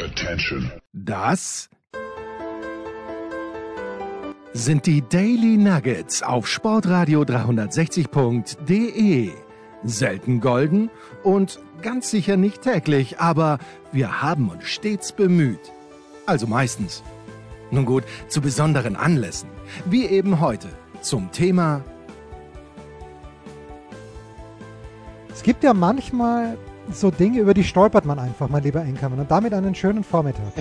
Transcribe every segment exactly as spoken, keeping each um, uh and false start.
Attention. Das sind die Daily Nuggets auf Sportradio dreihundertsechzig Punkt de. Selten golden und ganz sicher nicht täglich, aber wir haben uns stets bemüht. Also meistens. Nun gut, zu besonderen Anlässen, wie eben heute zum Thema. Es gibt ja manchmal so Dinge, über die stolpert man einfach, mein lieber Enkermann, und damit einen schönen Vormittag.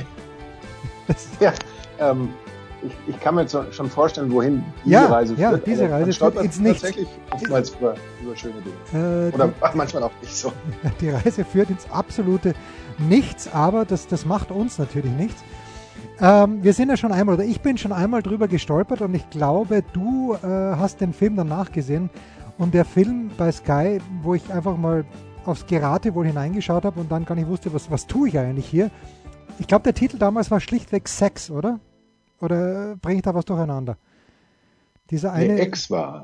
Ja, ähm, ich, ich kann mir jetzt schon vorstellen, wohin diese ja, Reise ja, führt. diese Reise führt ins Nichts. Tatsächlich oftmals über, über schöne Dinge. Äh, Oder die, ach, manchmal auch nicht so. Die Reise führt ins absolute Nichts, aber das, das macht uns natürlich nichts. Ähm, wir sind ja schon einmal, oder ich bin schon einmal drüber gestolpert und ich glaube, du äh, hast den Film danach gesehen. Und der Film bei Sky, wo ich einfach mal aufs Geratewohl hineingeschaut habe und dann gar nicht wusste, was, was tue ich eigentlich hier. Ich glaube, der Titel damals war schlichtweg Sex, oder? Oder bringe ich da was durcheinander? Dieser eine... Nee, X war.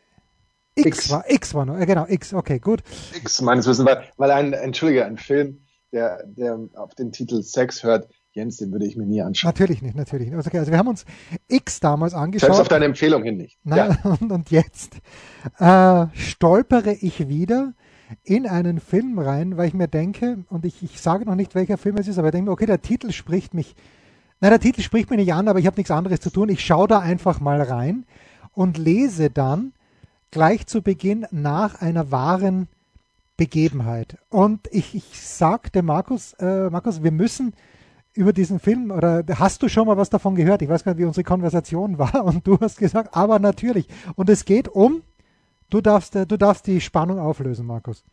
X, X war, X war noch, genau, X, okay, gut. X meines Wissens, weil, weil ein, entschuldige, ein Film, der, der auf den Titel Sex hört, Jens, den würde ich mir nie anschauen. Natürlich nicht, natürlich nicht. Also, okay, also wir haben uns X damals angeschaut. Selbst auf deine Empfehlung hin nicht. Nein, ja. und, und jetzt äh, stolpere ich wieder in einen Film rein, weil ich mir denke, und ich, ich sage noch nicht, welcher Film es ist, aber ich denke mir, okay, der Titel spricht mich, nein, der Titel spricht mich nicht an, aber ich habe nichts anderes zu tun. Ich schaue da einfach mal rein und lese dann gleich zu Beginn nach einer wahren Begebenheit. Und ich, ich sagte Markus, äh, Markus, wir müssen über diesen Film, oder hast du schon mal was davon gehört? Ich weiß gar nicht, wie unsere Konversation war, und du hast gesagt, aber natürlich. Und es geht um, du darfst, du darfst die Spannung auflösen, Markus.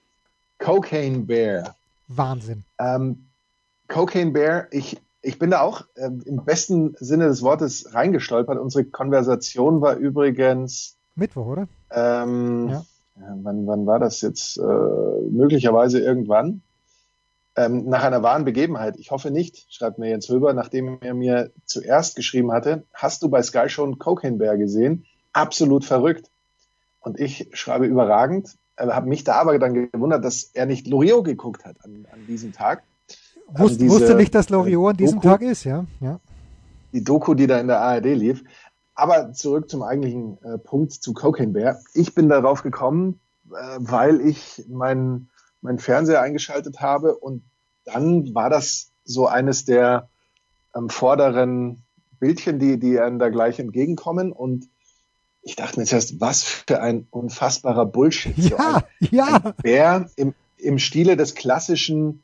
Cocaine Bear. Wahnsinn. Ähm, Cocaine Bear, ich, ich bin da auch äh, im besten Sinne des Wortes reingestolpert. Unsere Konversation war übrigens Mittwoch, oder? Ähm, ja. wann, wann war das jetzt? Äh, möglicherweise irgendwann. Ähm, nach einer wahren Begebenheit. Ich hoffe nicht, schreibt mir Jens Höber, nachdem er mir zuerst geschrieben hatte, hast du bei Sky schon Cocaine Bear gesehen? Absolut verrückt. Und ich schreibe überragend, äh, habe mich da aber dann gewundert, dass er nicht Loriot geguckt hat an, an diesem Tag. Wusst, diese, wusste nicht, dass Loriot an diesem Doku, Tag ist, ja? ja. Die Doku, die da in der A R D lief. Aber zurück zum eigentlichen äh, Punkt, zu Cocaine Bear. Ich bin darauf gekommen, äh, weil ich meinen mein Fernseher eingeschaltet habe, und dann war das so eines der ähm, vorderen Bildchen, die, die einem da gleich entgegenkommen, und ich dachte mir zuerst, was für ein unfassbarer Bullshit. Ja, so ein, ja. ein Bär im, im Stile des klassischen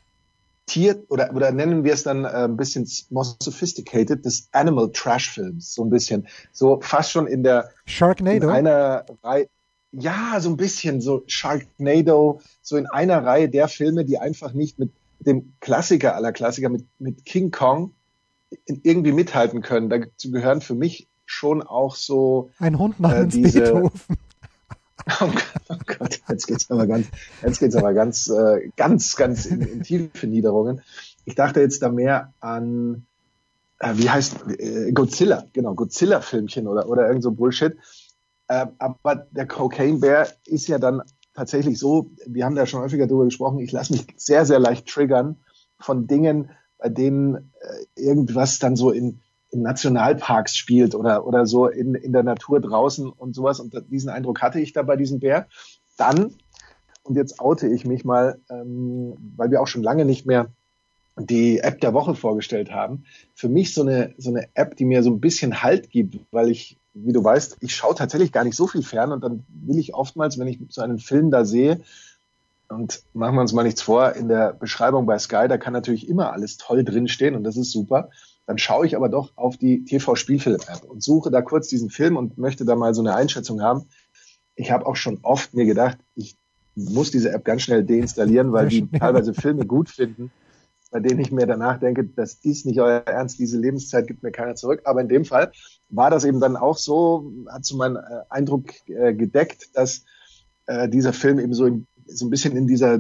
Tier, oder, oder nennen wir es dann äh, ein bisschen more sophisticated, des Animal Trash Films, so ein bisschen. So fast schon in der, Sharknado. In einer Reihe, ja, so ein bisschen so Sharknado, so in einer Reihe der Filme, die einfach nicht mit dem Klassiker aller Klassiker, mit, mit King Kong irgendwie mithalten können. Dazu gehören für mich schon auch so ein Hund namens äh, diese, Beethoven. Oh Gott, oh Gott, jetzt geht's aber ganz, jetzt geht's aber ganz, äh, ganz, ganz in, in tiefe Niederungen. Ich dachte jetzt da mehr an, äh, wie heißt, äh, Godzilla, genau, Godzilla-Filmchen oder, oder irgend so Bullshit. Äh, aber der Cocaine Bear ist ja dann tatsächlich so, wir haben da schon häufiger drüber gesprochen, ich lasse mich sehr, sehr leicht triggern von Dingen, bei denen äh, irgendwas dann so in, in Nationalparks spielt oder, oder so in, in der Natur draußen und sowas. Und diesen Eindruck hatte ich da bei diesem Bär. Dann, und jetzt oute ich mich mal, ähm, weil wir auch schon lange nicht mehr die App der Woche vorgestellt haben. Für mich so eine, so eine App, die mir so ein bisschen Halt gibt, weil ich, wie du weißt, ich schaue tatsächlich gar nicht so viel fern, und dann will ich oftmals, wenn ich so einen Film da sehe, und machen wir uns mal nichts vor, in der Beschreibung bei Sky, da kann natürlich immer alles toll drinstehen, und das ist super. Dann schaue ich aber doch auf die T V-Spielfilm-App und suche da kurz diesen Film und möchte da mal so eine Einschätzung haben. Ich habe auch schon oft mir gedacht, ich muss diese App ganz schnell deinstallieren, weil die teilweise Filme gut finden, bei denen ich mir danach denke, das ist nicht euer Ernst, diese Lebenszeit gibt mir keiner zurück. Aber in dem Fall war das eben dann auch so, hat so meinen äh, Eindruck äh, gedeckt, dass äh, dieser Film eben so, in, so ein bisschen in dieser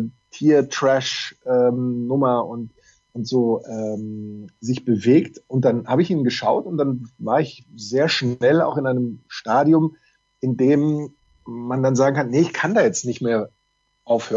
Tier-Trash-Nummer ähm, und und so ähm, sich bewegt. Und dann habe ich ihn geschaut, und dann war ich sehr schnell auch in einem Stadium, in dem man dann sagen kann, nee, ich kann da jetzt nicht mehr aufhören.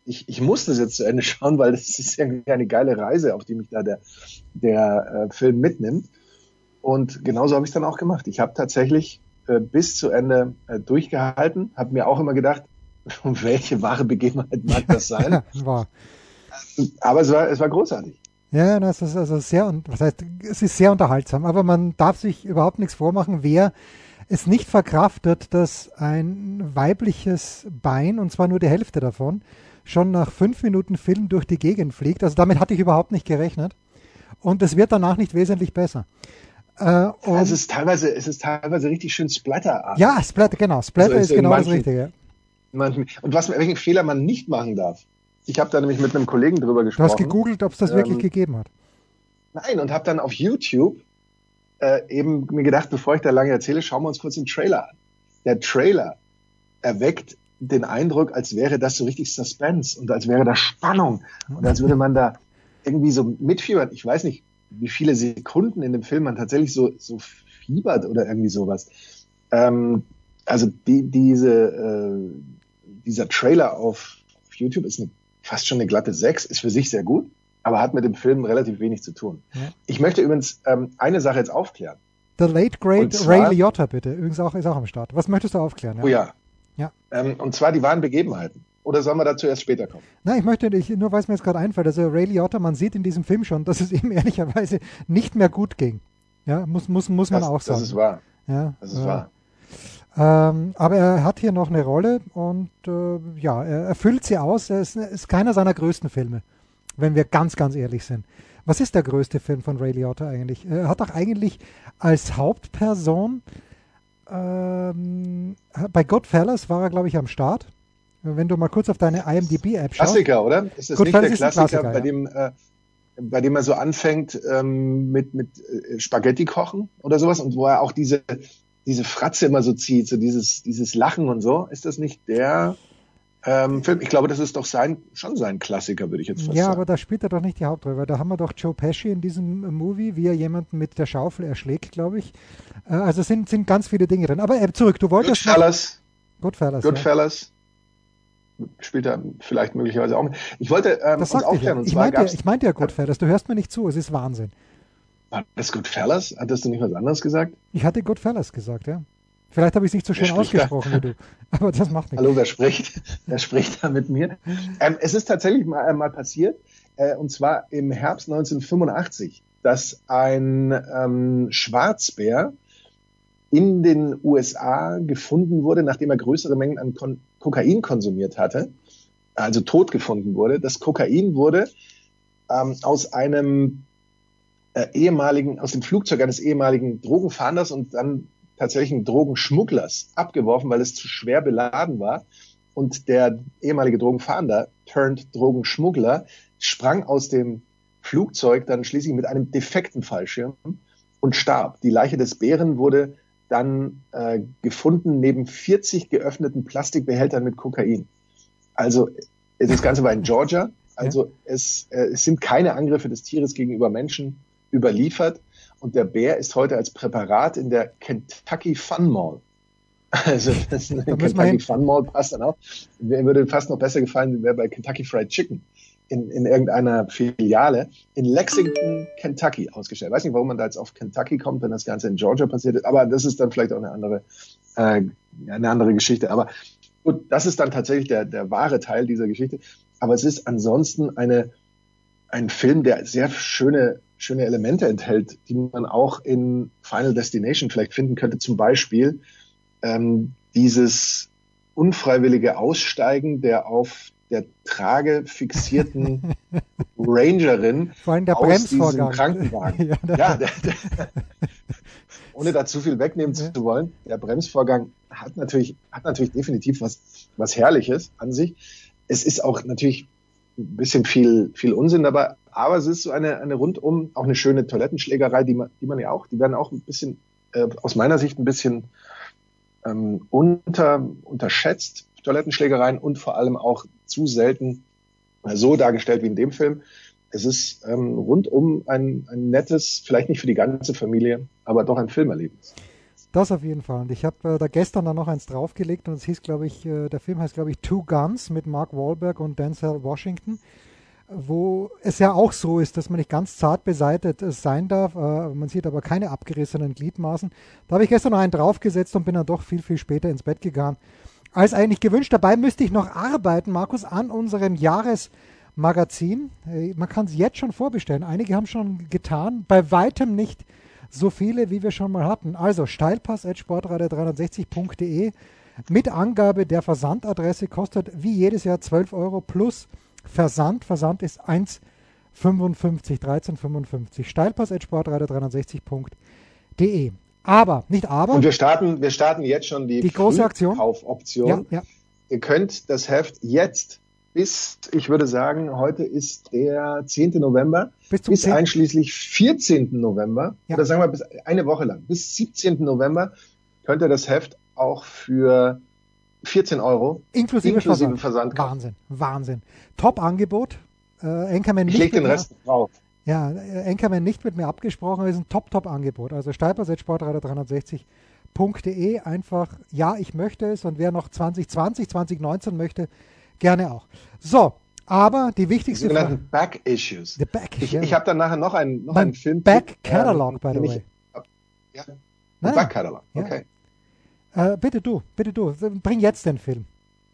ich, ich muss das jetzt zu Ende schauen, weil das ist irgendwie eine geile Reise, auf die mich da der, der äh, Film mitnimmt. Und genauso habe ich es dann auch gemacht. Ich habe tatsächlich äh, bis zu Ende äh, durchgehalten, habe mir auch immer gedacht, welche wahre Begebenheit mag das sein? War. Aber es war, es war großartig. Ja, das ist also sehr, was heißt, es ist sehr unterhaltsam, aber man darf sich überhaupt nichts vormachen, wer es nicht verkraftet, dass ein weibliches Bein, und zwar nur die Hälfte davon, schon nach fünf Minuten Film durch die Gegend fliegt. Also damit hatte ich überhaupt nicht gerechnet. Und es wird danach nicht wesentlich besser. Äh, es ist teilweise, es ist teilweise richtig schön Splatter. Ja, Splatter, genau. Splatter also ist genau manchen, das Richtige. Manchen, und was, welchen Fehler man nicht machen darf. Ich habe da nämlich mit einem Kollegen drüber gesprochen. Du hast gegoogelt, ob es das ähm, wirklich gegeben hat. Nein, und habe dann auf YouTube äh, eben mir gedacht, bevor ich da lange erzähle, schauen wir uns kurz den Trailer an. Der Trailer erweckt den Eindruck, als wäre das so richtig Suspense und als wäre da Spannung und als würde man da irgendwie so mitfiebern. Ich weiß nicht, wie viele Sekunden in dem Film man tatsächlich so, so fiebert oder irgendwie sowas. Ähm, also die, diese, äh, dieser Trailer auf, auf YouTube ist eine, fast schon eine glatte sechs, ist für sich sehr gut, aber hat mit dem Film relativ wenig zu tun. Ja. Ich möchte übrigens ähm, eine Sache jetzt aufklären. The Late Great zwar, Ray Liotta, bitte. Übrigens auch, ist auch am Start. Was möchtest du aufklären? Ja? Oh ja. ja. Ähm, und zwar die wahren Begebenheiten. Oder sollen wir dazu erst später kommen? Nein, ich möchte nicht, nur weil es mir jetzt gerade einfällt. Also Ray Liotta, man sieht in diesem Film schon, dass es ihm ehrlicherweise nicht mehr gut ging. Ja, muss, muss, muss man das, auch sagen. Das ist wahr. Ja, das ist äh, wahr. Ähm, aber er hat hier noch eine Rolle und äh, ja, er erfüllt sie aus. Er ist, ist keiner seiner größten Filme, wenn wir ganz, ganz ehrlich sind. Was ist der größte Film von Ray Liotta eigentlich? Er hat doch eigentlich als Hauptperson ähm, bei Goodfellas war er, glaube ich, am Start. Wenn du mal kurz auf deine I M D B-App schaust. Klassiker, oder? Ist das Goodfellas nicht der Klassiker, Klassiker bei, ja. dem, äh, bei dem er so anfängt ähm, mit, mit äh, Spaghetti kochen oder sowas und wo er auch diese, diese Fratze immer so zieht, so dieses, dieses Lachen und so? Ist das nicht der ähm, Film? Ich glaube, das ist doch sein, schon sein Klassiker, würde ich jetzt fast ja, sagen. Ja, aber da spielt er doch nicht die Hauptrolle, weil da haben wir doch Joe Pesci in diesem Movie, wie er jemanden mit der Schaufel erschlägt, glaube ich. Äh, also sind, sind ganz viele Dinge drin. Aber äh, zurück, du wolltest... Goodfellas. Goodfellas, Goodfellas. Ja. Spielt er vielleicht möglicherweise auch mit. Ich wollte ähm, das uns aufklären. Ich, ja. Und ich, zwar meinte, ich meinte ja Goodfellas, du hörst mir nicht zu, es ist Wahnsinn. War das Goodfellas? Hattest du nicht was anderes gesagt? Ich hatte Goodfellas gesagt, ja. Vielleicht habe ich es nicht so schön ausgesprochen da? wie du, aber das macht nichts. Hallo, wer spricht? Wer spricht da mit mir? Ähm, es ist tatsächlich mal, äh, mal passiert, äh, und zwar im Herbst neunzehnhundertfünfundachtzig, dass ein ähm, Schwarzbär in den U S A gefunden wurde, nachdem er größere Mengen an Kon- Kokain konsumiert hatte, also tot gefunden wurde. Das Kokain wurde ähm, aus einem äh, ehemaligen, aus dem Flugzeug eines ehemaligen Drogenfahnders und dann tatsächlich Drogenschmugglers abgeworfen, weil es zu schwer beladen war. Und der ehemalige Drogenfahnder turned Drogenschmuggler sprang aus dem Flugzeug dann schließlich mit einem defekten Fallschirm und starb. Die Leiche des Bären wurde dann äh, gefunden neben vierzig geöffneten Plastikbehältern mit Kokain. Also das Ganze war in Georgia. Also ja. es, äh, es sind keine Angriffe des Tieres gegenüber Menschen überliefert. Und der Bär ist heute als Präparat in der Kentucky Fun Mall. Also das ist eine Kentucky Fun Mall passt dann auch. Mir würde fast noch besser gefallen, wäre bei Kentucky Fried Chicken in, in irgendeiner Filiale in Lexington, Kentucky ausgestellt. Ich weiß nicht, warum man da jetzt auf Kentucky kommt, wenn das Ganze in Georgia passiert ist, aber das ist dann vielleicht auch eine andere, äh, eine andere Geschichte. Aber gut, das ist dann tatsächlich der, der wahre Teil dieser Geschichte. Aber es ist ansonsten eine, ein Film, der sehr schöne, schöne Elemente enthält, die man auch in Final Destination vielleicht finden könnte. Zum Beispiel ähm, dieses unfreiwillige Aussteigen der auf der Trage fixierten Rangerin Vor allem der aus Bremsvorgang. diesem Krankenwagen. Ja, der, ja der, der, ohne da zu viel wegnehmen ja. zu wollen, der Bremsvorgang hat natürlich, hat natürlich definitiv was, was Herrliches an sich. Es ist auch natürlich ein bisschen viel, viel Unsinn dabei, aber es ist so eine, eine rundum, auch eine schöne Toilettenschlägerei, die man, die man ja auch, die werden auch ein bisschen, äh, aus meiner Sicht ein bisschen ähm, unter, unterschätzt, Toilettenschlägereien, und vor allem auch zu selten so dargestellt wie in dem Film. Es ist ähm, rundum ein, ein nettes, vielleicht nicht für die ganze Familie, aber doch ein Filmerlebnis. Das auf jeden Fall. Und ich habe äh, da gestern dann noch eins draufgelegt und es hieß, glaube ich, äh, der Film heißt, glaube ich, Two Guns mit Mark Wahlberg und Denzel Washington, wo es ja auch so ist, dass man nicht ganz zart beseitet äh, sein darf. Äh, man sieht aber keine abgerissenen Gliedmaßen. Da habe ich gestern noch einen draufgesetzt und bin dann doch viel, viel später ins Bett gegangen, als eigentlich gewünscht. Dabei müsste ich noch arbeiten, Markus, an unserem Jahresmagazin. Äh, man kann es jetzt schon vorbestellen. Einige haben schon getan. Bei weitem nicht so viele, wie wir schon mal hatten. Also steilpass at sportradio dreihundertsechzig punkt de mit Angabe der Versandadresse, kostet wie jedes Jahr zwölf Euro plus Versand. Versand ist eins fünfundfünfzig, dreizehn fünfundfünfzig. Steilpass at sportradio dreihundertsechzig punkt de. Aber, nicht aber. Und wir starten, wir starten jetzt schon die, die große Aktion. Kaufoption. Ja, ja. Ihr könnt das Heft jetzt bis, ich würde sagen, heute ist der zehnte November, bis, bis einschließlich vierzehnten November, ja. oder sagen wir bis eine Woche lang, bis siebzehnten November könnt ihr das Heft auch für vierzehn Euro inklusive, inklusive Versand. Versand Wahnsinn, Wahnsinn. Top-Angebot. Äh, Anchorman ich leg den Rest drauf. Ja, Anchorman nicht mit mir abgesprochen, aber es ist ein Top-Top-Angebot. Also steilpass at sportradio dreihundertsechzig punkt de, einfach, ja, ich möchte es, und wer noch zwanzig zwanzig, zwanzig neunzehn möchte, gerne auch. So, aber die wichtigste Frage. Die sogenannten Back-Issues. The Back, ich ja. ich habe dann nachher noch einen, noch einen Film. Back-Catalog, ähm, by the way. Ja, Back-Catalog, okay. Ja. Äh, bitte du, bitte du, bring jetzt den Film.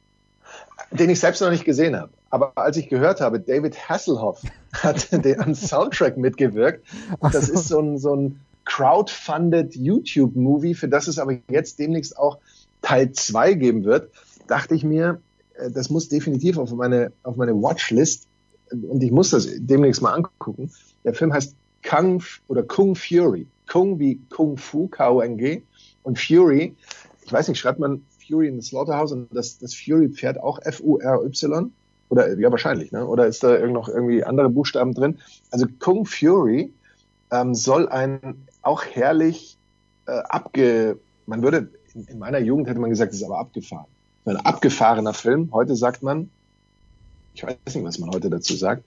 Den ich selbst noch nicht gesehen habe. Aber als ich gehört habe, David Hasselhoff hat den, am Soundtrack mitgewirkt. Ach das so. ist so ein, so ein crowdfunded YouTube-Movie, für das es aber jetzt demnächst auch Teil zwei geben wird. Dachte ich mir, das muss definitiv auf meine, auf meine Watchlist, und ich muss das demnächst mal angucken. Der Film heißt Kung oder Kung Fury. Kung wie Kung Fu, K O N G, und Fury, ich weiß nicht, schreibt man Fury in the Slaughterhouse, und das, das Fury-Pferd auch F U R Y? Oder, ja, wahrscheinlich, ne? Oder ist da noch irgendwie andere Buchstaben drin? Also Kung Fury ähm, soll ein auch herrlich äh, abge... Man würde, in, in meiner Jugend hätte man gesagt, das ist aber abgefahren. Ein abgefahrener Film. Heute sagt man, ich weiß nicht, was man heute dazu sagt.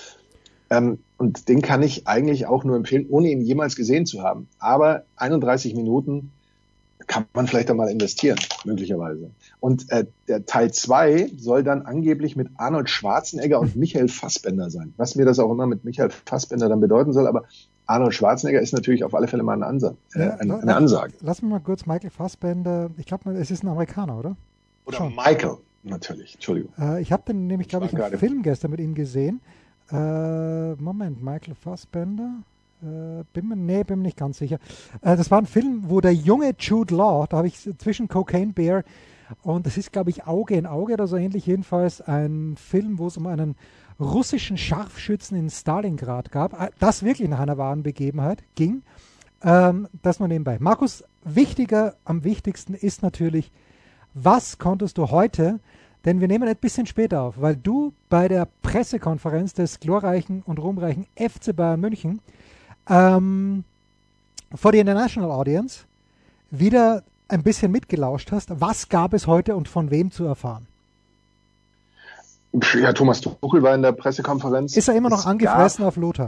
Ähm, und den kann ich eigentlich auch nur empfehlen, ohne ihn jemals gesehen zu haben. Aber einunddreißig Minuten kann man vielleicht einmal investieren, möglicherweise. Und äh, der Teil zwei soll dann angeblich mit Arnold Schwarzenegger und Michael Fassbender sein. Was mir das auch immer mit Michael Fassbender dann bedeuten soll, aber Arnold Schwarzenegger ist natürlich auf alle Fälle mal eine, Ansa- äh, Ja, eine, la- eine Ansage. Lass mich mal kurz Michael Fassbender, ich glaube, es ist ein Amerikaner, oder? Oder Schon. Michael, natürlich, Entschuldigung. Äh, ich habe den nämlich, glaube ich, war einen gerade- Film gestern mit ihm gesehen. Äh, Moment, Michael Fassbender. Äh, bin mir, nee, bin mir nicht ganz sicher. Äh, das war ein Film, wo der junge Jude Law, da habe ich zwischen Cocaine Bear und das ist, glaube ich, Auge in Auge oder so ähnlich, jedenfalls ein Film, wo es um einen russischen Scharfschützen in Stalingrad gab, äh, das wirklich nach einer wahren Begebenheit ging. Ähm, das nur nebenbei. Markus, wichtiger, am wichtigsten ist natürlich, was konntest du heute, denn wir nehmen ein bisschen später auf, weil du bei der Pressekonferenz des glorreichen und ruhmreichen F C Bayern München ähm, vor der International Audience wieder ein bisschen mitgelauscht hast. Was gab es heute und von wem zu erfahren? Ja, Thomas Tuchel war in der Pressekonferenz. Ist er immer noch Es angefressen auf Lothar?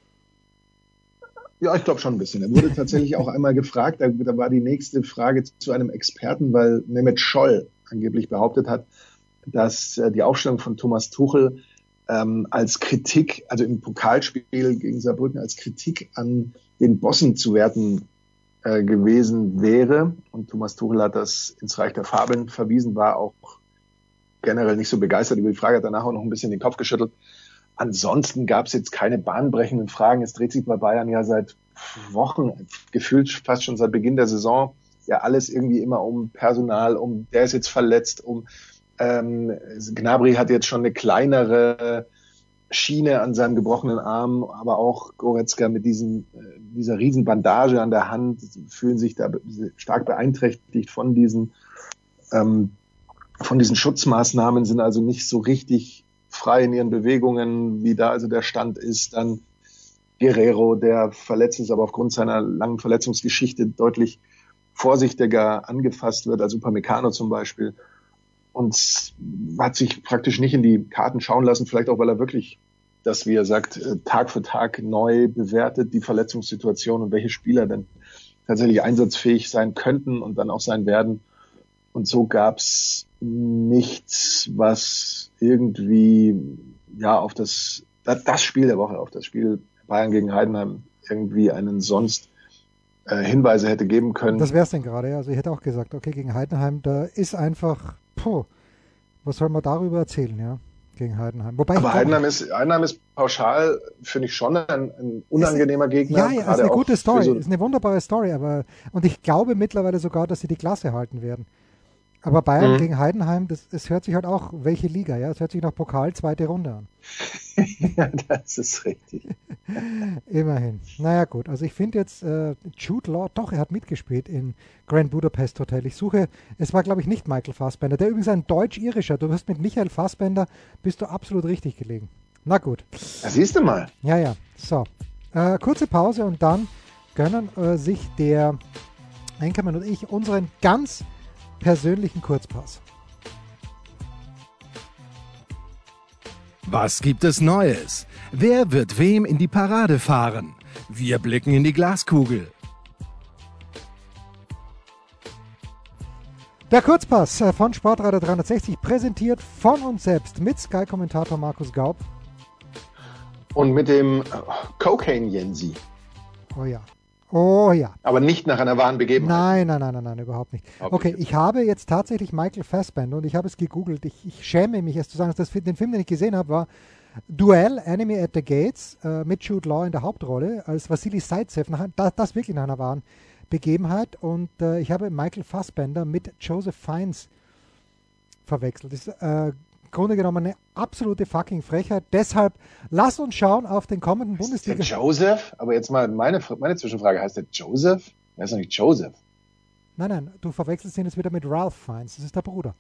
Ja, ich glaube schon ein bisschen. Er wurde tatsächlich auch einmal gefragt, da, da war die nächste Frage zu einem Experten, weil Mehmet Scholl angeblich behauptet hat, dass äh, die Aufstellung von Thomas Tuchel ähm, als Kritik, also im Pokalspiel gegen Saarbrücken, als Kritik an den Bossen zu werten äh, gewesen wäre. Und Thomas Tuchel hat das ins Reich der Fabeln verwiesen, war auch generell nicht so begeistert über die Frage, hat danach auch noch ein bisschen den Kopf geschüttelt. Ansonsten gab es jetzt keine bahnbrechenden Fragen. Es dreht sich bei Bayern ja seit Wochen, gefühlt fast schon seit Beginn der Saison, ja alles irgendwie immer um Personal, um der ist jetzt verletzt, um ähm, Gnabry hat jetzt schon eine kleinere Schiene an seinem gebrochenen Arm, aber auch Goretzka mit diesem, dieser riesen Bandage an der Hand fühlen sich da stark beeinträchtigt von diesen, ähm, von diesen Schutzmaßnahmen, sind also nicht so richtig frei in ihren Bewegungen, wie da also der Stand ist. Dann Guerrero, der verletzt ist, aber aufgrund seiner langen Verletzungsgeschichte deutlich vorsichtiger angefasst wird als Upamecano zum Beispiel. Und hat sich praktisch nicht in die Karten schauen lassen, vielleicht auch, weil er wirklich, das, wie er sagt, Tag für Tag neu bewertet, die Verletzungssituation und welche Spieler denn tatsächlich einsatzfähig sein könnten und dann auch sein werden. Und so gab's nichts, was irgendwie ja auf das, das Spiel der Woche, auf das Spiel Bayern gegen Heidenheim irgendwie einen sonst äh, Hinweise hätte geben können. Das wäre es denn gerade, ja. Also ich hätte auch gesagt, okay, gegen Heidenheim, da ist einfach, puh, was soll man darüber erzählen, ja, gegen Heidenheim. Wobei Aber ich Heidenheim ist, Heidenheim ist pauschal, finde ich schon, ein, ein unangenehmer Gegner. Ja, ja, ist eine gute Story, so ist eine wunderbare Story, aber und ich glaube mittlerweile sogar, dass sie die Klasse halten werden. Aber Bayern mhm. gegen Heidenheim, das, das hört sich halt auch, welche Liga, ja? Das hört sich nach Pokal, zweite Runde an. Ja, das ist richtig. Immerhin. Naja, gut. Also ich finde jetzt, äh, Jude Law, doch, er hat mitgespielt in Grand Budapest Hotel. Ich suche, es war, glaube ich, nicht Michael Fassbender, der übrigens ein Deutsch-Irischer. Du wirst mit Michael Fassbender, bist du absolut richtig gelegen. Na gut. Das siehst du mal. Ja, ja. So. Äh, kurze Pause und dann gönnen äh, sich der Enkermann und ich unseren ganz persönlichen Kurzpass. Was gibt es Neues? Wer wird wem in die Parade fahren? Wir blicken in die Glaskugel. Der Kurzpass von Sportradio dreihundertsechzig, präsentiert von uns selbst mit Sky-Kommentator Markus Gaub. Und mit dem Cocaine Jensi. Oh ja. Oh ja. Aber nicht nach einer wahren Begebenheit. Nein, nein, nein, nein, nein, überhaupt nicht. Okay, ich habe jetzt tatsächlich Michael Fassbender und ich habe es gegoogelt. Ich, ich schäme mich, es zu sagen, dass das, den Film, den ich gesehen habe, war Duell, Enemy at the Gates, äh, mit Jude Law in der Hauptrolle als Wassily Zaitsev. Nach, das, das wirklich nach einer wahren Begebenheit. Und äh, ich habe Michael Fassbender mit Joseph Fiennes verwechselt. Das ist äh, im Grunde genommen eine absolute fucking Frechheit. Deshalb lass uns schauen auf den kommenden Bundesliga. Ist der Joseph? Aber jetzt mal meine, meine Zwischenfrage. Heißt der Joseph? Er ist doch nicht Joseph. Nein, nein, du verwechselst ihn jetzt wieder mit Ralph Fiennes. Das ist der Bruder.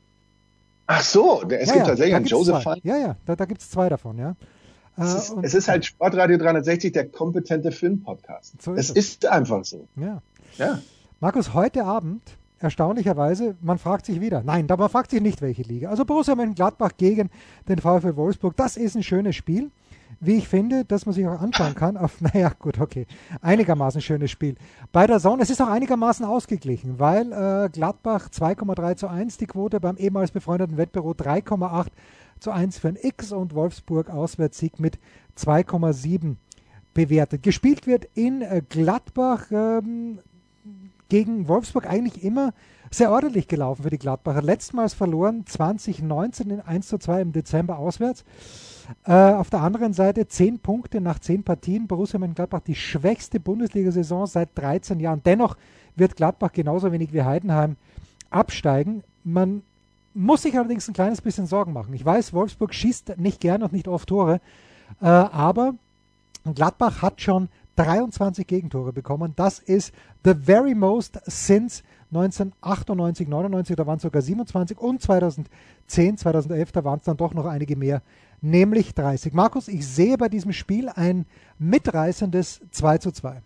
Ach so, der, es ja, gibt ja, tatsächlich einen Joseph zwei. Fiennes. Ja, ja, da, da gibt es zwei davon, ja. Es ist, es ist halt Sportradio dreihundertsechzig, der kompetente Film-Podcast. So ist es, es ist einfach so. Ja. ja. Markus, heute Abend, erstaunlicherweise, man fragt sich wieder, nein, da man fragt sich nicht, welche Liga. Also Borussia Mönchengladbach gegen den VfL Wolfsburg, das ist ein schönes Spiel, wie ich finde, dass man sich auch anschauen kann. Auf, naja, gut, okay, einigermaßen schönes Spiel. Bei der Zone, es ist auch einigermaßen ausgeglichen, weil äh, Gladbach zwei Komma drei zu eins die Quote, beim ehemals befreundeten Wettbüro drei Komma acht zu eins für ein X und Wolfsburg Auswärtssieg mit zwei Komma sieben bewertet. Gespielt wird in äh, Gladbach ähm, gegen Wolfsburg eigentlich immer sehr ordentlich gelaufen für die Gladbacher. Letztmals verloren zwanzig neunzehn in eins zu zwei im Dezember auswärts. Äh, auf der anderen Seite zehn Punkte nach zehn Partien. Borussia Mönchengladbach die schwächste Bundesliga-Saison seit dreizehn Jahren. Dennoch wird Gladbach genauso wenig wie Heidenheim absteigen. Man muss sich allerdings ein kleines bisschen Sorgen machen. Ich weiß, Wolfsburg schießt nicht gern und nicht oft Tore, äh, aber Gladbach hat schon dreiundzwanzig Gegentore bekommen. Das ist the very most since neunzehnhundertachtundneunzig, neunundneunzig, da waren es sogar siebenundzwanzig und zweitausendzehn, zweitausendelf, da waren es dann doch noch einige mehr, nämlich dreißig. Markus, ich sehe bei diesem Spiel ein mitreißendes zwei zu zwei.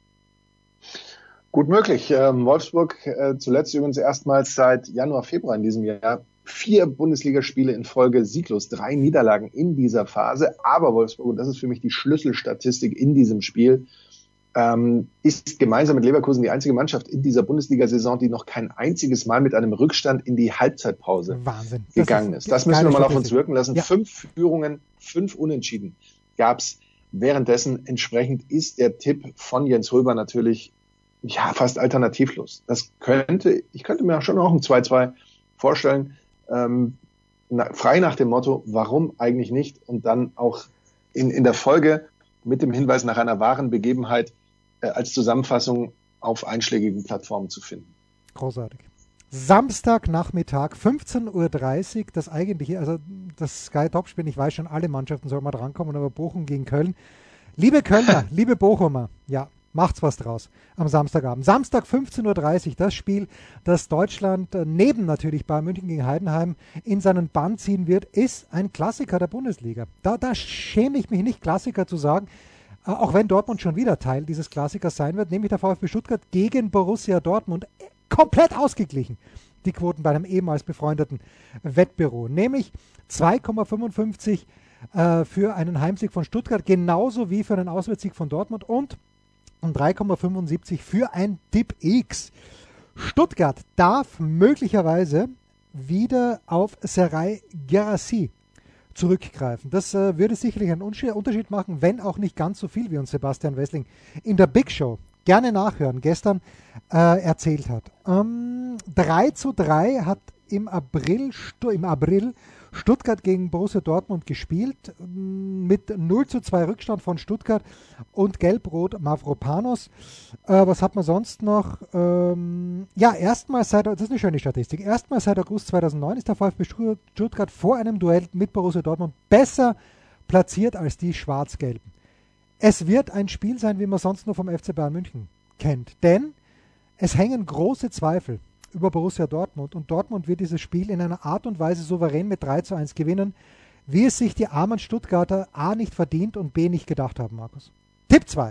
Gut möglich. Ähm, Wolfsburg äh, zuletzt übrigens erstmals seit Januar, Februar in diesem Jahr vier Bundesligaspiele in Folge sieglos, drei Niederlagen in dieser Phase. Aber Wolfsburg, und das ist für mich die Schlüsselstatistik in diesem Spiel, ähm, ist gemeinsam mit Leverkusen die einzige Mannschaft in dieser Bundesliga-Saison, die noch kein einziges Mal mit einem Rückstand in die Halbzeitpause Wahnsinn. gegangen ist. Das, ist. das müssen wir mal auf uns wirken lassen. Ja. Fünf Führungen, fünf Unentschieden gab es währenddessen. Entsprechend ist der Tipp von Jens Röber natürlich ja fast alternativlos. Das könnte, ich könnte mir schon auch ein zwei zwei vorstellen, ähm, na, frei nach dem Motto, warum eigentlich nicht? Und dann auch in, in der Folge mit dem Hinweis nach einer wahren Begebenheit äh, als Zusammenfassung auf einschlägigen Plattformen zu finden. Großartig. Samstagnachmittag, fünfzehn Uhr dreißig, das eigentliche, also das Sky-Top-Spiel, ich weiß schon, alle Mannschaften sollen mal drankommen, aber Bochum gegen Köln. Liebe Kölner, liebe Bochumer, ja, macht's was draus am Samstagabend. Samstag fünfzehn Uhr dreißig, das Spiel, das Deutschland äh, neben natürlich Bayern München gegen Heidenheim in seinen Bann ziehen wird, ist ein Klassiker der Bundesliga. Da, da schäme ich mich nicht, Klassiker zu sagen, äh, auch wenn Dortmund schon wieder Teil dieses Klassikers sein wird, nämlich der VfB Stuttgart gegen Borussia Dortmund. Äh, komplett ausgeglichen, die Quoten bei einem ehemals befreundeten Wettbüro, nämlich zwei Komma fünfundfünfzig äh, für einen Heimsieg von Stuttgart, genauso wie für einen Auswärtssieg von Dortmund und drei Komma fünfundsiebzig für ein Tipp X. Stuttgart darf möglicherweise wieder auf Serai Guirassy zurückgreifen. Das äh, würde sicherlich einen Unterschied machen, wenn auch nicht ganz so viel, wie uns Sebastian Wessling in der Big Show, gerne nachhören, gestern äh, erzählt hat. Ähm, drei zu drei hat im April, im April Stuttgart gegen Borussia Dortmund gespielt, mit null zu zwei Rückstand von Stuttgart und Gelb-Rot Mavropanos. Äh, was hat man sonst noch? Ähm, ja, erstmals seit, das ist eine schöne Statistik, erstmals seit August zweitausendneun ist der VfB Stuttgart vor einem Duell mit Borussia Dortmund besser platziert als die Schwarz-Gelben. Es wird ein Spiel sein, wie man sonst nur vom F C Bayern München kennt, denn es hängen große Zweifel über Borussia Dortmund und Dortmund wird dieses Spiel in einer Art und Weise souverän mit drei zu eins gewinnen, wie es sich die armen Stuttgarter A nicht verdient und B nicht gedacht haben, Markus. Tipp zwei.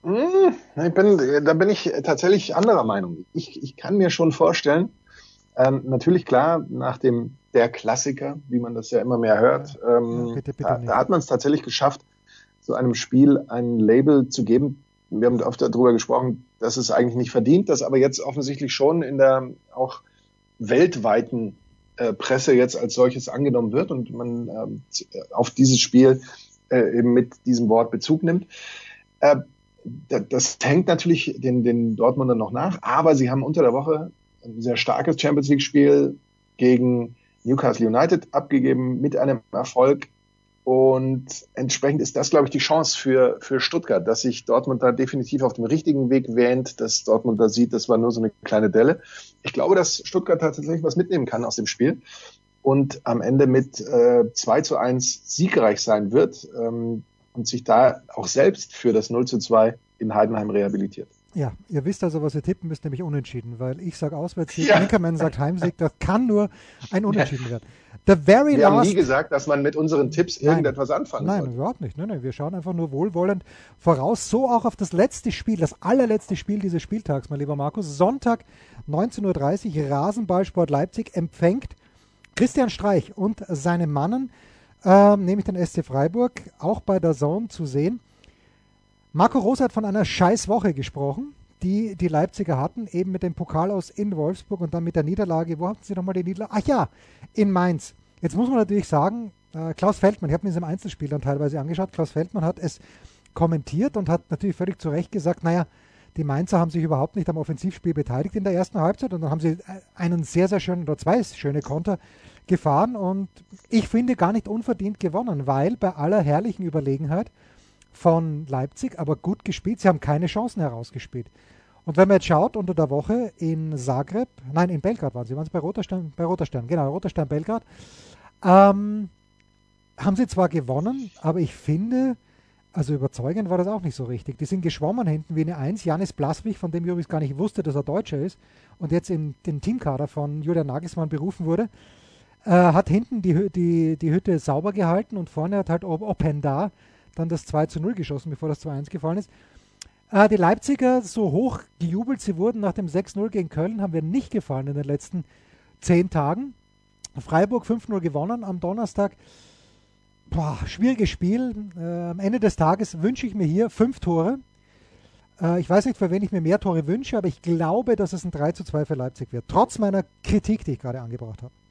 Ich bin, da bin ich tatsächlich anderer Meinung. Ich, ich kann mir schon vorstellen, ähm, natürlich klar, nach dem der Klassiker, wie man das ja immer mehr hört, ja, ähm, ja, bitte, bitte da, da hat man es tatsächlich geschafft, so einem Spiel ein Label zu geben. Wir haben oft darüber gesprochen, dass es eigentlich nicht verdient, dass aber jetzt offensichtlich schon in der auch weltweiten äh, Presse jetzt als solches angenommen wird und man äh, auf dieses Spiel äh, eben mit diesem Wort Bezug nimmt. Äh, das hängt natürlich den, den Dortmundern noch nach, aber sie haben unter der Woche ein sehr starkes Champions League-Spiel gegen Newcastle United abgegeben mit einem Erfolg. Und entsprechend ist das, glaube ich, die Chance für, für Stuttgart, dass sich Dortmund da definitiv auf dem richtigen Weg wähnt, dass Dortmund da sieht, das war nur so eine kleine Delle. Ich glaube, dass Stuttgart tatsächlich was mitnehmen kann aus dem Spiel und am Ende mit äh, zwei zu eins siegreich sein wird ähm, und sich da auch selbst für das null zu zwei in Heidenheim rehabilitiert. Ja, ihr wisst also, was ihr tippen müsst, nämlich unentschieden, weil ich sage Auswärtssieg, ja. Anchorman sagt Heimsieg, das kann nur ein Unentschieden ja. werden. The very wir last... haben nie gesagt, dass man mit unseren Tipps Nein. irgendetwas anfangen Nein, sollte. überhaupt nicht. Nein, nein, wir schauen einfach nur wohlwollend voraus. So auch auf das letzte Spiel, das allerletzte Spiel dieses Spieltags, mein lieber Markus. Sonntag, neunzehn Uhr dreißig, Rasenballsport Leipzig empfängt Christian Streich und seine Mannen, äh, nämlich den S C Freiburg, auch bei der Zone zu sehen. Marco Rose hat von einer Scheißwoche gesprochen, die die Leipziger hatten, eben mit dem Pokal aus in Wolfsburg und dann mit der Niederlage. Wo hatten sie nochmal die Niederlage? Ach ja, in Mainz. Jetzt muss man natürlich sagen, äh, Klaus Feldmann, ich habe mir das im Einzelspiel dann teilweise angeschaut, Klaus Feldmann hat es kommentiert und hat natürlich völlig zu Recht gesagt, naja, die Mainzer haben sich überhaupt nicht am Offensivspiel beteiligt in der ersten Halbzeit und dann haben sie einen sehr, sehr schönen, oder zwei schöne Konter gefahren und ich finde gar nicht unverdient gewonnen, weil bei aller herrlichen Überlegenheit von Leipzig, aber gut gespielt. Sie haben keine Chancen herausgespielt. Und wenn man jetzt schaut, unter der Woche in Zagreb, nein, in Belgrad waren sie, waren sie bei Roter Stern, bei Roter Stern, genau, Roter Stern Belgrad, ähm, haben sie zwar gewonnen, aber ich finde, also überzeugend war das auch nicht so richtig. Die sind geschwommen hinten wie eine Eins. Janis Blaswig, von dem ich übrigens gar nicht wusste, dass er Deutscher ist und jetzt in den Teamkader von Julian Nagelsmann berufen wurde, äh, hat hinten die, die, die Hütte sauber gehalten und vorne hat halt Openda dann das zwei zu null geschossen, bevor das zwei eins gefallen ist. Äh, die Leipziger, so hoch gejubelt sie wurden nach dem sechs null gegen Köln, haben wir nicht gefallen in den letzten zehn Tagen. Freiburg fünf null gewonnen am Donnerstag. Boah, schwieriges Spiel. Äh, am Ende des Tages wünsche ich mir hier fünf Tore. Äh, ich weiß nicht, für wen ich mir mehr Tore wünsche, aber ich glaube, dass es ein drei zu zwei für Leipzig wird. Trotz meiner Kritik, die ich gerade angebracht habe.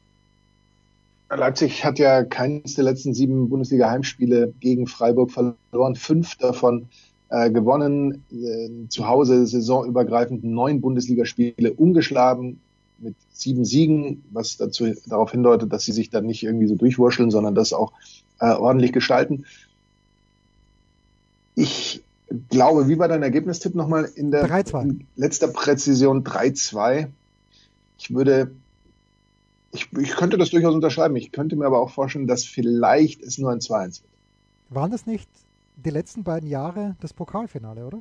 Leipzig hat ja keines der letzten sieben Bundesliga-Heimspiele gegen Freiburg verloren, fünf davon äh, gewonnen, äh, zu Hause saisonübergreifend neun Bundesligaspiele ungeschlagen mit sieben Siegen, was dazu darauf hindeutet, dass sie sich dann nicht irgendwie so durchwurscheln, sondern das auch äh, ordentlich gestalten. Ich glaube, wie war dein Ergebnistipp nochmal in der drei zwei. In letzter Präzision? drei zwei. Ich würde Ich, ich könnte das durchaus unterschreiben. Ich könnte mir aber auch vorstellen, dass vielleicht es nur ein zwei eins wird. Waren das nicht die letzten beiden Jahre das Pokalfinale, oder?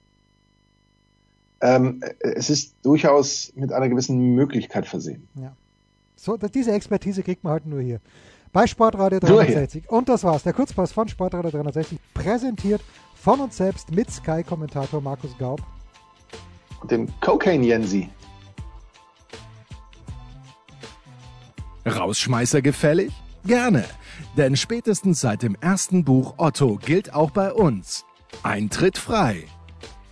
Ähm, es ist durchaus mit einer gewissen Möglichkeit versehen. Ja. So, diese Expertise kriegt man halt nur hier. Bei Sportradio dreihundertsechzig. Und das war's. Der Kurzpass von Sportradio dreihundertsechzig, präsentiert von uns selbst mit Sky-Kommentator Markus Gaub. Und dem Cocaine Jensi. Rausschmeißer gefällig? Gerne, denn spätestens seit dem ersten Buch Otto gilt auch bei uns: Eintritt frei.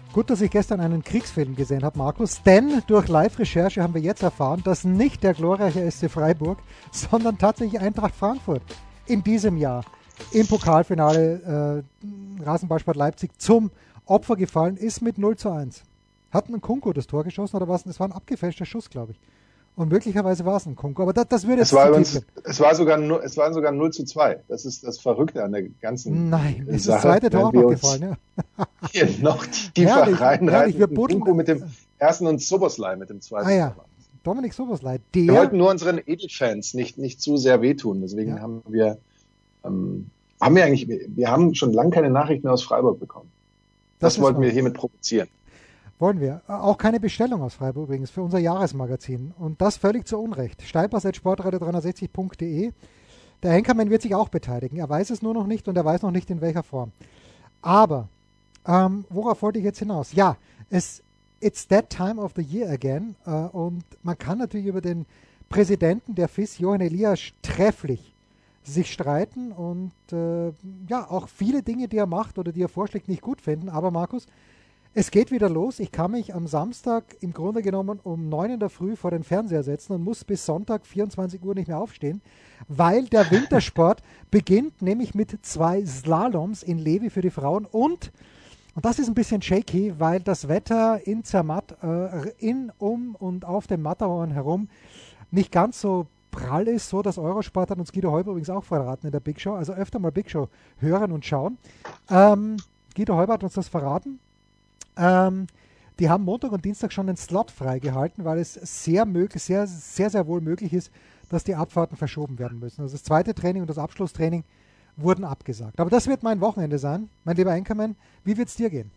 Gut, dass ich gestern einen Kriegsfilm gesehen habe, Markus, denn durch Live-Recherche haben wir jetzt erfahren, dass nicht der glorreiche S C Freiburg, sondern tatsächlich Eintracht Frankfurt in diesem Jahr im Pokalfinale äh, Rasenballsport Leipzig zum Opfer gefallen ist mit null zu eins. Hat ein Kunko das Tor geschossen oder was? Es war ein abgefälschter Schuss, glaube ich. Und möglicherweise war es ein Kunko. Aber das, das würde jetzt es war, übrigens, es war sogar nur, es war sogar null zu zwei. Das ist das Verrückte an der ganzen Nein, ist Sache. Das zweite Tor auch noch gefallen, ja. Hier noch tiefer reinreiten. Wir buddeln Kunko mit dem ersten und Soboslai mit dem zweiten. Ah ja, Dominik Soboslai. Wir wollten nur unseren Edelfans nicht, nicht zu sehr wehtun. Deswegen ja. haben wir, ähm, haben wir eigentlich, wir haben schon lange keine Nachrichten mehr aus Freiburg bekommen. Das, das wollten wir hiermit provozieren. Wollen wir. Auch keine Bestellung aus Freiburg übrigens für unser Jahresmagazin. Und das völlig zu Unrecht. steilpass at sportradio dreihundertsechzig punkt de. Der Henkermann wird sich auch beteiligen. Er weiß es nur noch nicht und er weiß noch nicht in welcher Form. Aber, ähm, worauf wollte ich jetzt hinaus? Ja, es it's that time of the year again. Äh, und man kann natürlich über den Präsidenten der F I S, Johann Elias, trefflich sich streiten und äh, ja, auch viele Dinge, die er macht oder die er vorschlägt, nicht gut finden. Aber Markus, es geht wieder los. Ich kann mich am Samstag im Grunde genommen um neun in der Früh vor den Fernseher setzen und muss bis Sonntag vierundzwanzig Uhr nicht mehr aufstehen, weil der Wintersport beginnt, nämlich mit zwei Slaloms in Levi für die Frauen und, und das ist ein bisschen shaky, weil das Wetter in Zermatt, äh, in, um und auf dem Matterhorn herum nicht ganz so prall ist, so dass Eurosport hat uns Guido Heuber übrigens auch verraten in der Big Show, also öfter mal Big Show hören und schauen. Ähm, Guido Heuber hat uns das verraten. Ähm, die haben Montag und Dienstag schon den Slot freigehalten, weil es sehr möglich, sehr, sehr, sehr wohl möglich ist, dass die Abfahrten verschoben werden müssen. Also das zweite Training und das Abschlusstraining wurden abgesagt. Aber das wird mein Wochenende sein, mein lieber Enkermann. Wie wird es dir gehen?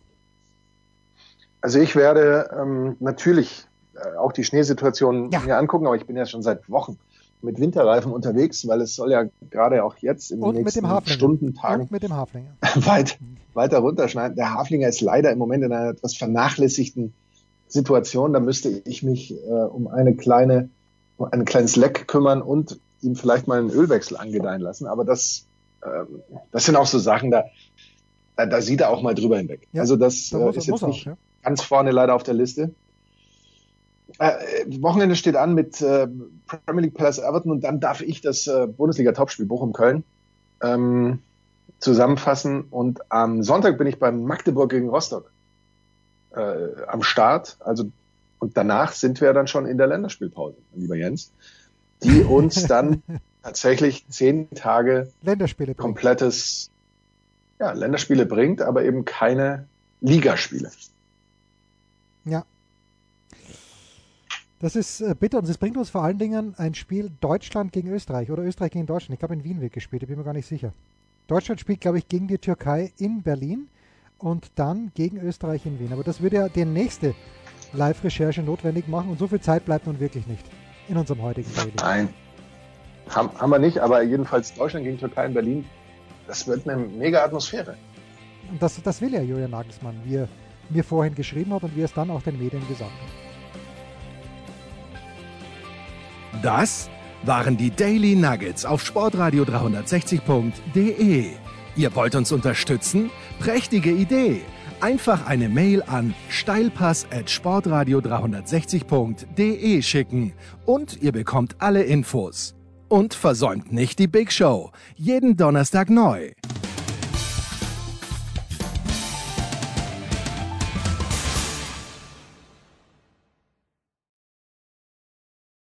Also ich werde ähm, natürlich äh, auch die Schneesituation ja. mir angucken, aber ich bin ja schon seit Wochen mit Winterreifen unterwegs, weil es soll ja gerade auch jetzt in den nächsten Stunden, Tagen und mit dem Haflinger weit, weiter runterschneiden. Der Haflinger ist leider im Moment in einer etwas vernachlässigten Situation. Da müsste ich mich äh, um eine kleine, um ein kleines Leck kümmern und ihm vielleicht mal einen Ölwechsel angedeihen lassen. Aber das, ähm, das sind auch so Sachen, da, da, da sieht er auch mal drüber hinweg. Ja, also das da äh, ist jetzt nicht auch, ja. ganz vorne leider auf der Liste. Äh, Wochenende steht an mit äh, Premier League Palace Everton und dann darf ich das äh, Bundesliga-Topspiel Bochum-Köln ähm, zusammenfassen und am Sonntag bin ich beim Magdeburg gegen Rostock äh, am Start, also und danach sind wir dann schon in der Länderspielpause, lieber Jens, die uns dann tatsächlich zehn Tage Länderspiele komplettes ja, Länderspiele bringt, aber eben keine Ligaspiele. Ja. Das ist äh, bitter und es bringt uns vor allen Dingen ein Spiel Deutschland gegen Österreich oder Österreich gegen Deutschland. Ich glaube, in Wien wird gespielt, ich bin mir gar nicht sicher. Deutschland spielt, glaube ich, gegen die Türkei in Berlin und dann gegen Österreich in Wien. Aber das würde ja die nächste Live-Recherche notwendig machen und so viel Zeit bleibt nun wirklich nicht in unserem heutigen Daily. Nein, haben, haben wir nicht, aber jedenfalls Deutschland gegen Türkei in Berlin, das wird eine mega Atmosphäre. Und das, das will ja Julian Nagelsmann, wie er mir vorhin geschrieben hat und wie er es dann auch den Medien gesagt hat. Das waren die Daily Nuggets auf sportradio dreihundertsechzig punkt de. Ihr wollt uns unterstützen? Prächtige Idee! Einfach eine Mail an steilpass at sportradio dreihundertsechzig punkt de schicken und ihr bekommt alle Infos. Und versäumt nicht die Big Show. Jeden Donnerstag neu.